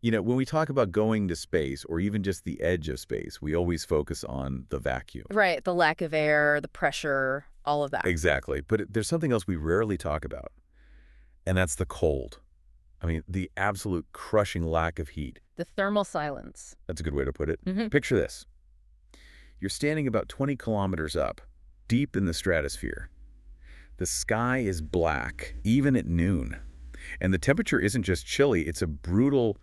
When we talk about going to space or even just the edge of space, we always focus on the vacuum. Right, the lack of air, the pressure, all of that. Exactly. But there's something else we rarely talk about, and that's the cold. I mean, the absolute crushing lack of heat. The thermal silence. That's a good way to put it. Hmm. Picture this. You're standing about 20 kilometers up, deep in the stratosphere. The sky is black, even at noon. And the temperature isn't just chilly, it's a brutal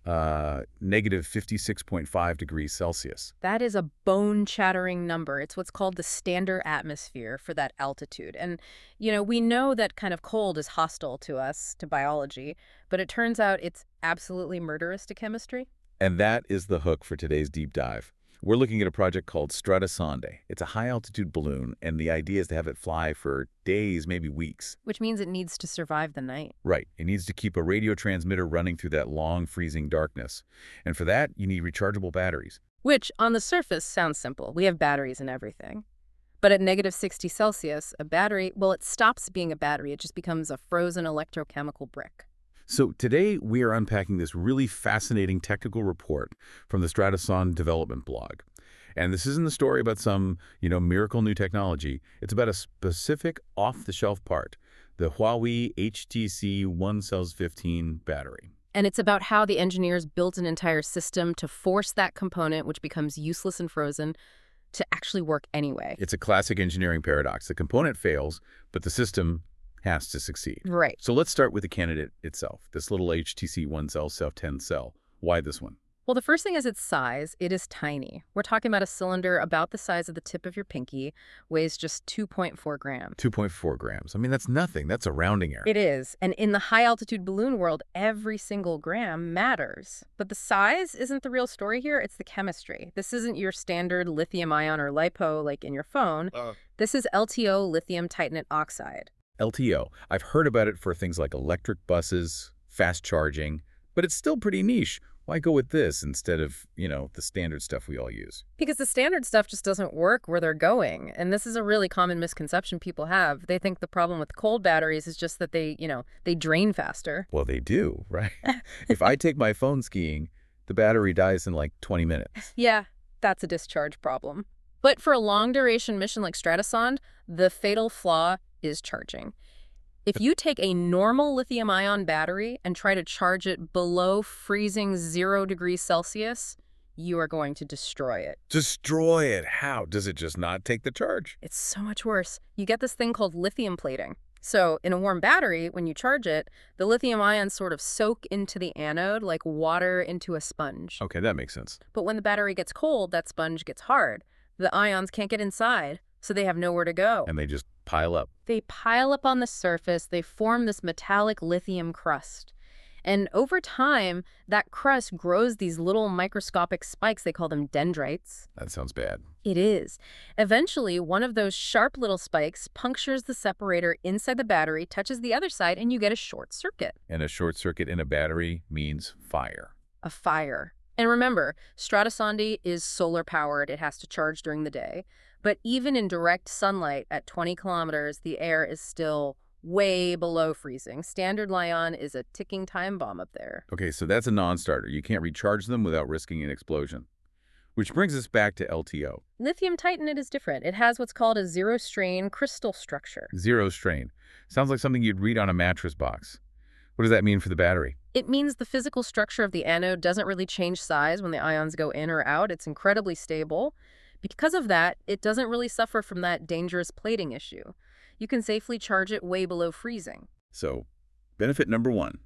negative 56.5 degrees Celsius. That is a bone-shattering number. It's what's called the standard atmosphere for that altitude. And, we know that kind of cold is hostile to us, to biology, but it turns out it's absolutely murderous to chemistry. And that is the hook for today's deep dive. We're looking at a project called Stratosonde. It's a high-altitude balloon, and the idea is to have it fly for days, maybe weeks. Which means it needs to survive the night. Right. It needs to keep a radio transmitter running through that long, freezing darkness. And for that, you need rechargeable batteries. Which, on the surface, sounds simple. We have batteries and everything. But at negative 60 Celsius, a battery, well, it stops being a battery. It just becomes a frozen electrochemical brick. So today, we are unpacking this really fascinating technical report from the Stratosonde development blog. And this isn't a story about some, miracle new technology. It's about a specific off-the-shelf part, the Huawei HTC One Cells 15 battery. And it's about how the engineers built an entire system to force that component, which becomes useless and frozen, to actually work anyway. It's a classic engineering paradox. The component fails, but the system has to succeed. Right. So let's start with the candidate itself, this little HTC One Cell 10 cell. Why this one? Well, the first thing is its size. It is tiny. We're talking about a cylinder about the size of the tip of your pinky, weighs just 2.4 grams. 2.4 grams. I mean, that's nothing. That's a rounding error. It is. And in the high-altitude balloon world, every single gram matters. But the size isn't the real story here. It's the chemistry. This isn't your standard lithium-ion or LiPo like in your phone. This is LTO, lithium titanate oxide. LTO. I've heard about it for things like electric buses, fast charging, but it's still pretty niche. Why go with this instead of, the standard stuff we all use? Because the standard stuff just doesn't work where they're going. And this is a really common misconception people have. They think the problem with cold batteries is just that they drain faster. Well, they do, right? If I take my phone skiing, the battery dies in like 20 minutes. Yeah, that's a discharge problem. But for a long-duration mission like Stratosonde, the fatal flaw is charging. If you take a normal lithium-ion battery and try to charge it below freezing 0 degrees Celsius, you are going to destroy it. Destroy it? How? Does it just not take the charge? It's so much worse. You get this thing called lithium plating. So in a warm battery, when you charge it, the lithium ions sort of soak into the anode like water into a sponge. Okay, that makes sense. But when the battery gets cold, that sponge gets hard. The ions can't get inside, so they have nowhere to go. And they just pile up. They pile up on the surface. They form this metallic lithium crust. And over time, that crust grows these little microscopic spikes. They call them dendrites. That sounds bad. It is. Eventually, one of those sharp little spikes punctures the separator inside the battery, touches the other side, and you get a short circuit. And a short circuit in a battery means fire. A fire. And remember, Stratosonde is solar-powered. It has to charge during the day. But even in direct sunlight at 20 kilometers, the air is still way below freezing. Standard Li-ion is a ticking time bomb up there. Okay, so that's a non-starter. You can't recharge them without risking an explosion. Which brings us back to LTO. Lithium titanate is different. It has what's called a zero-strain crystal structure. Zero strain. Sounds like something you'd read on a mattress box. What does that mean for the battery? It means the physical structure of the anode doesn't really change size when the ions go in or out. It's incredibly stable. Because of that, it doesn't really suffer from that dangerous plating issue. You can safely charge it way below freezing. So, benefit number one,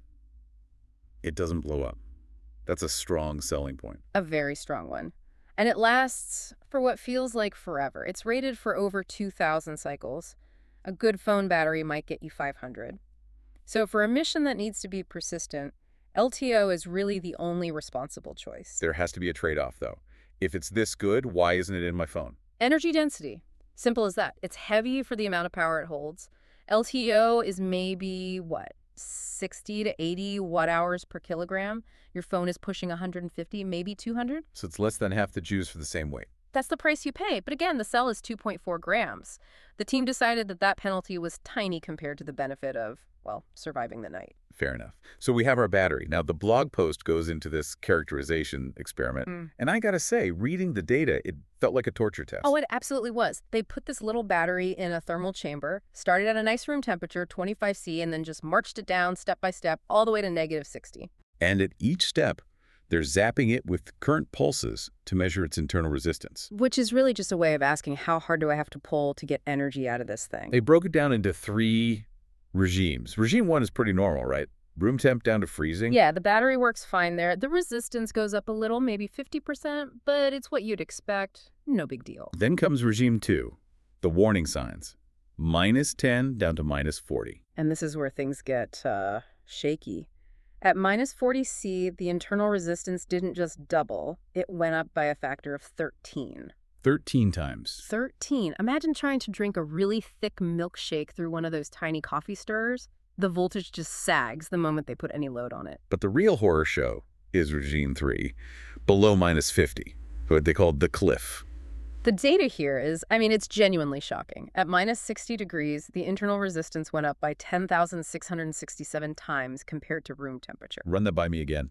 it doesn't blow up. That's a strong selling point. A very strong one. And it lasts for what feels like forever. It's rated for over 2,000 cycles. A good phone battery might get you 500. So for a mission that needs to be persistent, LTO is really the only responsible choice. There has to be a trade-off, though. If it's this good, why isn't it in my phone? Energy density. Simple as that. It's heavy for the amount of power it holds. LTO is maybe, 60 to 80 watt-hours per kilogram. Your phone is pushing 150, maybe 200. So it's less than half the juice for the same weight. That's the price you pay. But again, the cell is 2.4 grams. The team decided that that penalty was tiny compared to the benefit of, well, surviving the night. Fair enough. So we have our battery. Now, the blog post goes into this characterization experiment. And I got to say, reading the data, it felt like a torture test. Oh, it absolutely was. They put this little battery in a thermal chamber, started at a nice room temperature, 25 C, and then just marched it down step by step all the way to -60. And at each step, they're zapping it with current pulses to measure its internal resistance. Which is really just a way of asking, how hard do I have to pull to get energy out of this thing? They broke it down into 3 regimes. Regime 1 is pretty normal, right? Room temp down to freezing. Yeah, the battery works fine there. The resistance goes up a little, maybe 50%, but it's what you'd expect. No big deal. Then comes regime 2, the warning signs. -10 down to -40. And this is where things get shaky. At -40 C, the internal resistance didn't just double. It went up by a factor of 13. 13 times. 13. Imagine trying to drink a really thick milkshake through one of those tiny coffee stirrers. The voltage just sags the moment they put any load on it. But the real horror show is regime 3, below -50, what they call the cliff. The data here is, it's genuinely shocking. At -60 degrees, the internal resistance went up by 10,667 times compared to room temperature. Run that by me again.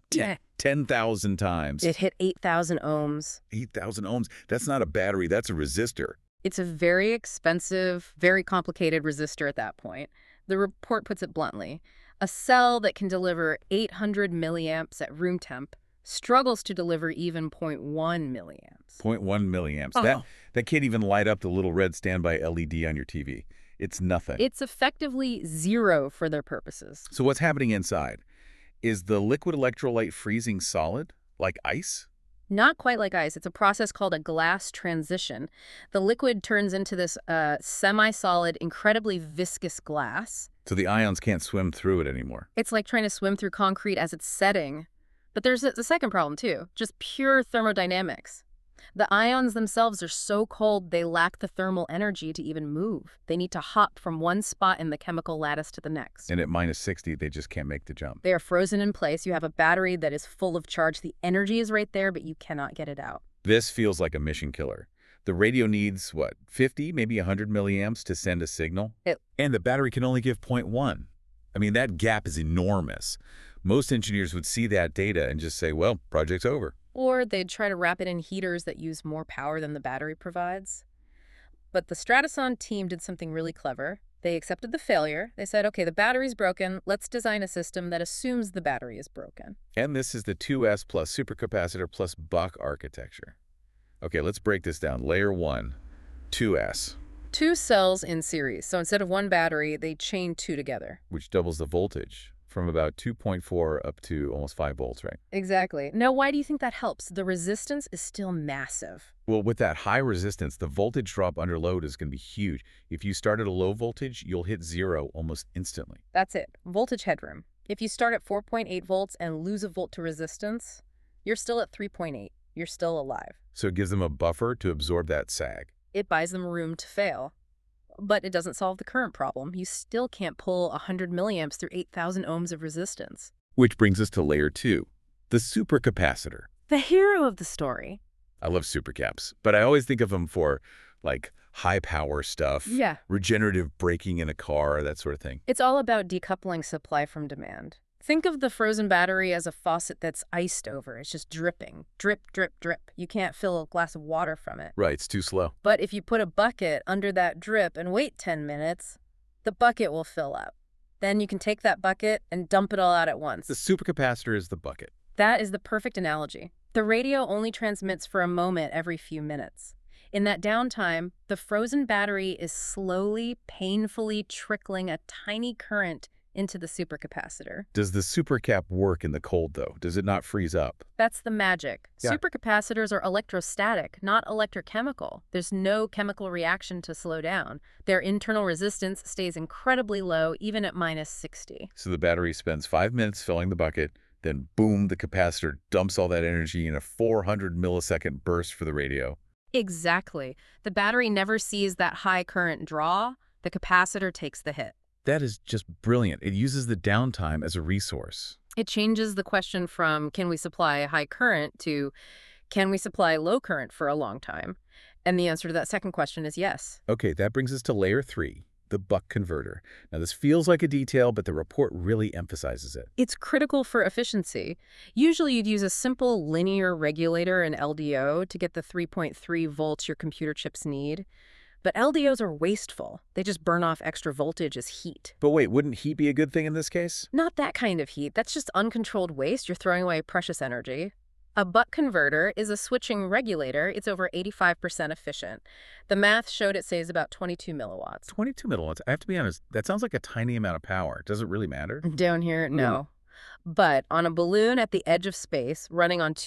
10,000 times. It hit 8,000 ohms. 8,000 ohms. That's not a battery. That's a resistor. It's a very expensive, very complicated resistor at that point. The report puts it bluntly. A cell that can deliver 800 milliamps at room temp struggles to deliver even 0.1 milliamps. 0.1 milliamps. Oh. That can't even light up the little red standby LED on your TV. It's nothing. It's effectively zero for their purposes. So what's happening inside? Is the liquid electrolyte freezing solid, like ice? Not quite like ice. It's a process called a glass transition. The liquid turns into this semi-solid, incredibly viscous glass. So the ions can't swim through it anymore. It's like trying to swim through concrete as it's setting. But there's a second problem, too, just pure thermodynamics. The ions themselves are so cold they lack the thermal energy to even move. They need to hop from one spot in the chemical lattice to the next. And at -60, they just can't make the jump. They are frozen in place. You have a battery that is full of charge. The energy is right there, but you cannot get it out. This feels like a mission killer. The radio needs, 50, maybe 100 milliamps to send a signal? And the battery can only give 0.1. That gap is enormous. Most engineers would see that data and just say, well, project's over. Or they'd try to wrap it in heaters that use more power than the battery provides. But the Stratasonic team did something really clever. They accepted the failure. They said, okay, the battery's broken. Let's design a system that assumes the battery is broken. And this is the 2S plus supercapacitor plus buck architecture. Okay, let's break this down. Layer 1, 2S. 2 cells in series. So instead of one battery, they chain 2 together. Which doubles the voltage from about 2.4 up to almost 5 volts, right? Exactly. Now, why do you think that helps? The resistance is still massive. Well, with that high resistance, the voltage drop under load is going to be huge. If you start at a low voltage, you'll hit 0 almost instantly. That's it. Voltage headroom. If you start at 4.8 volts and lose a volt to resistance, you're still at 3.8. You're still alive. So it gives them a buffer to absorb that sag. It buys them room to fail. But it doesn't solve the current problem. You still can't pull 100 milliamps through 8,000 ohms of resistance. Which brings us to layer 2, the supercapacitor. The hero of the story. I love supercaps, but I always think of them for, high power stuff. Yeah. Regenerative braking in a car, that sort of thing. It's all about decoupling supply from demand. Think of the frozen battery as a faucet that's iced over. It's just dripping. Drip, drip, drip. You can't fill a glass of water from it. Right, it's too slow. But if you put a bucket under that drip and wait 10 minutes, the bucket will fill up. Then you can take that bucket and dump it all out at once. The supercapacitor is the bucket. That is the perfect analogy. The radio only transmits for a moment every few minutes. In that downtime, the frozen battery is slowly, painfully trickling a tiny current into the supercapacitor. Does the supercap work in the cold, though? Does it not freeze up? That's the magic. Yeah. Supercapacitors are electrostatic, not electrochemical. There's no chemical reaction to slow down. Their internal resistance stays incredibly low, even at -60. So the battery spends 5 minutes filling the bucket, then boom, the capacitor dumps all that energy in a 400 millisecond burst for the radio. Exactly. The battery never sees that high current draw. The capacitor takes the hit. That is just brilliant. It uses the downtime as a resource. It changes the question from can we supply high current to can we supply low current for a long time? And the answer to that second question is yes. Okay, that brings us to layer 3, the buck converter. Now, this feels like a detail, but the report really emphasizes it. It's critical for efficiency. Usually you'd use a simple linear regulator in LDO to get the 3.3 volts your computer chips need. But LDOs are wasteful. They just burn off extra voltage as heat. But wait, wouldn't heat be a good thing in this case? Not that kind of heat. That's just uncontrolled waste. You're throwing away precious energy. A buck converter is a switching regulator. It's over 85% efficient. The math showed it saves about 22 milliwatts. 22 milliwatts. I have to be honest, that sounds like a tiny amount of power. Does it really matter? Down here, no. But on a balloon at the edge of space running on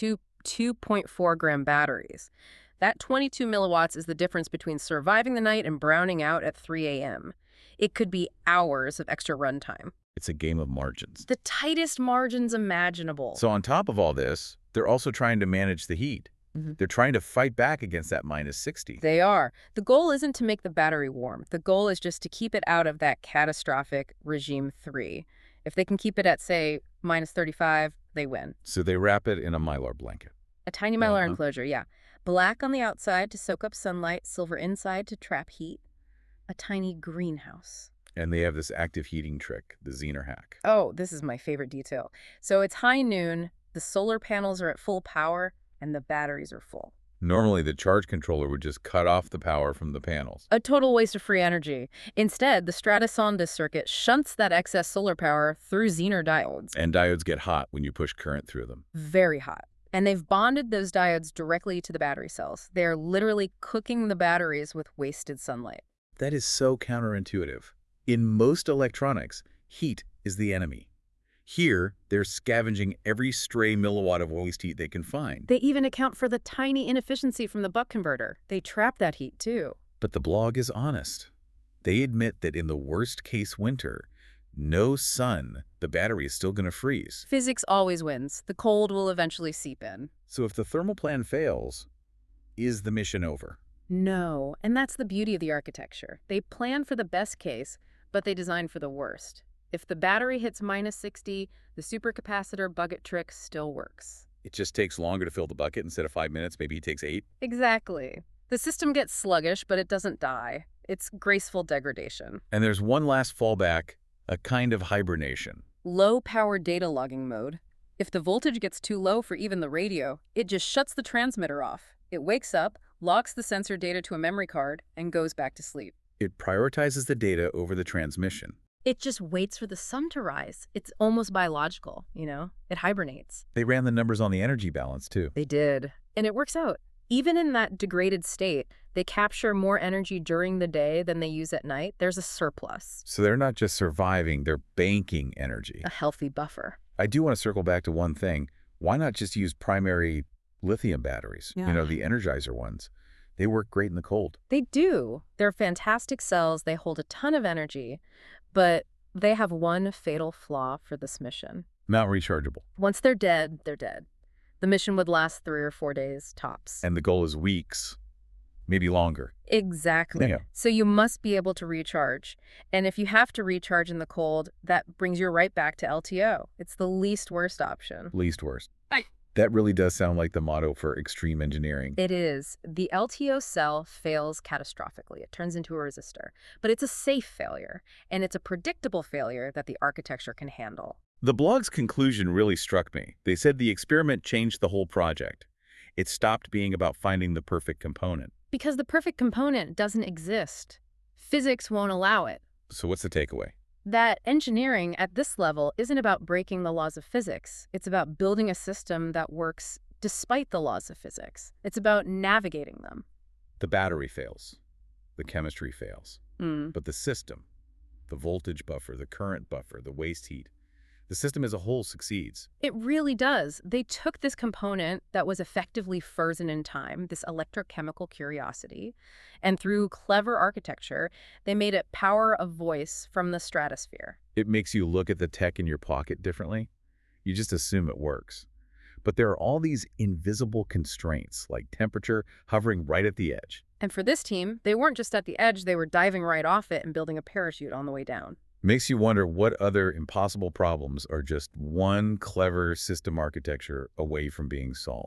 2.4-gram batteries, that 22 milliwatts is the difference between surviving the night and browning out at 3 a.m. It could be hours of extra runtime. It's a game of margins. The tightest margins imaginable. So on top of all this, they're also trying to manage the heat. They're trying to fight back against that minus 60. They are. The goal isn't to make the battery warm. The goal is just to keep it out of that catastrophic regime 3. If they can keep it at, say, minus 35, they win. So they wrap it in a Mylar blanket. A tiny Mylar enclosure, yeah. Black on the outside to soak up sunlight, silver inside to trap heat. A tiny greenhouse. And they have this active heating trick, the Zener hack. Oh, this is my favorite detail. So it's high noon, the solar panels are at full power, and the batteries are full. Normally, the charge controller would just cut off the power from the panels. A total waste of free energy. Instead, the Stratasonda circuit shunts that excess solar power through Zener diodes. And diodes get hot when you push current through them. Very hot. And they've bonded those diodes directly to the battery cells. They're literally cooking the batteries with wasted sunlight. That is so counterintuitive. In most electronics, heat is the enemy. Here, they're scavenging every stray milliwatt of waste heat they can find. They even account for the tiny inefficiency from the buck converter. They trap that heat, too. But the blog is honest. They admit that in the worst-case winter, no sun, the battery is still going to freeze. Physics always wins. The cold will eventually seep in. So if the thermal plan fails, is the mission over? No, and that's the beauty of the architecture. They plan for the best case, but they design for the worst. If the battery hits minus 60, the supercapacitor bucket trick still works. It just takes longer to fill the bucket. Instead of 5 minutes, maybe it takes 8. Exactly. The system gets sluggish, but it doesn't die. It's graceful degradation. And there's one last fallback, a kind of hibernation. Low-power data logging mode. If the voltage gets too low for even the radio, it just shuts the transmitter off. It wakes up, locks the sensor data to a memory card, and goes back to sleep. It prioritizes the data over the transmission. It just waits for the sun to rise. It's almost biological, you know? It hibernates. They ran the numbers on the energy balance, too. They did. And it works out. Even in that degraded state, they capture more energy during the day than they use at night. There's a surplus. So they're not just surviving, they're banking energy. A healthy buffer. I do want to circle back to one thing. Why not just use primary lithium batteries? Yeah. You know, the Energizer ones. They work great in the cold. They do. They're fantastic cells. They hold a ton of energy. But they have one fatal flaw for this mission. Not rechargeable. Once they're dead, they're dead. The mission would last 3 or 4 days, tops. And the goal is weeks, maybe longer. Exactly. Yeah. So you must be able to recharge. And if you have to recharge in the cold, that brings you right back to LTO. It's the least worst option. Least worst. That really does sound like the motto for extreme engineering. It is. The LTO cell fails catastrophically. It turns into a resistor. But it's a safe failure, and it's a predictable failure that the architecture can handle. The blog's conclusion really struck me. They said the experiment changed the whole project. It stopped being about finding the perfect component. Because the perfect component doesn't exist. Physics won't allow it. So what's the takeaway? That engineering at this level isn't about breaking the laws of physics. It's about building a system that works despite the laws of physics. It's about navigating them. The battery fails. The chemistry fails. But the system, the voltage buffer, the current buffer, the waste heat, the system as a whole succeeds. It really does. They took this component that was effectively frozen in time, this electrochemical curiosity, and through clever architecture, they made it power of voice from the stratosphere. It makes you look at the tech in your pocket differently. You just assume it works. But there are all these invisible constraints, like temperature hovering right at the edge. And for this team, they weren't just at the edge, they were diving right off it and building a parachute on the way down. Makes you wonder what other impossible problems are just one clever system architecture away from being solved.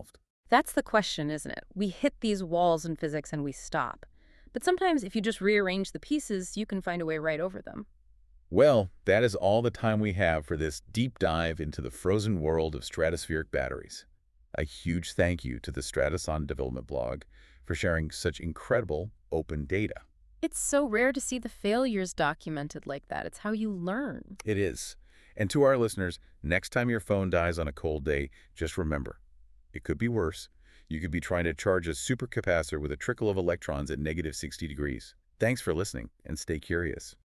That's the question, isn't it? We hit these walls in physics and we stop. But sometimes if you just rearrange the pieces, you can find a way right over them. Well, that is all the time we have for this deep dive into the frozen world of stratospheric batteries. A huge thank you to the Stratasonic Development Blog for sharing such incredible open data. It's so rare to see the failures documented like that. It's how you learn. It is. And to our listeners, next time your phone dies on a cold day, just remember, it could be worse. You could be trying to charge a supercapacitor with a trickle of electrons at -60 degrees. Thanks for listening, and stay curious.